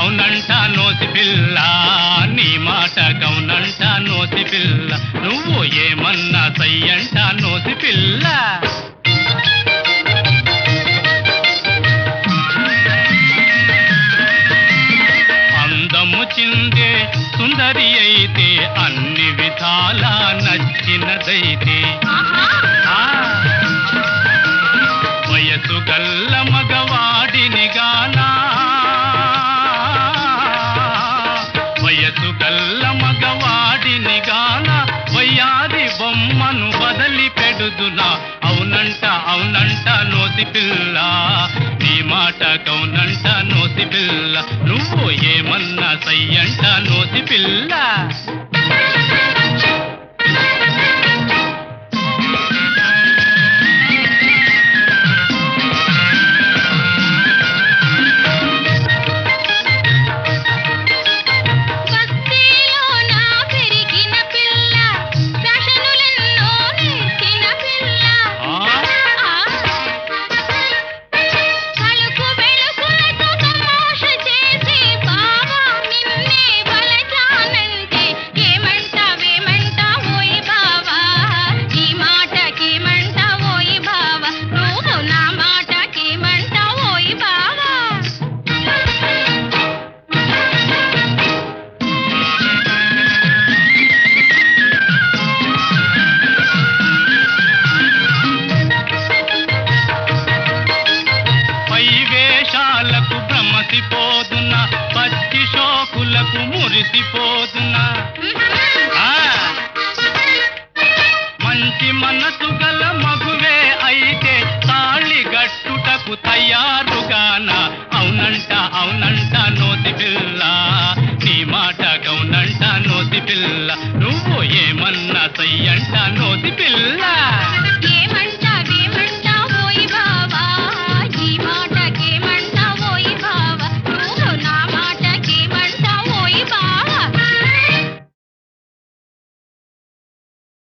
అవునంట నోసి పిల్ల, నీ మాట గౌనంట నోసి పిల్ల, నువ్వు ఏమన్నా సయ్యంట నోసి పిల్ల. అందము చిందే సుందరి అయితే అన్ని విధాలా నచ్చినదైతే, వయసు గల్ల మగవాడిని గానా, వయసు గల్ల మగవాడిని గానా, వయ్యారి బొమ్మను బదలి పెడుదునా. అవునంట అవునంట నోసి పిల్ల, నీ మాట గౌనంట నోసి పిల్ల, నువ్వు ఏమన్నా సయ్యంట నోసి పిల్ల. పోదునా పచ్చి షోకులకు మురిసిపోదునా, మంచి మనసు గల మగువే అయితే తాళి గట్టుటకు తయారుగానా. అవునంట అవునంట నోసి పిల్ల, నీ మాట గౌనంట నోసి పిల్ల, నువ్వు ఏమన్నా సయ్యంట నోసి పిల్ల.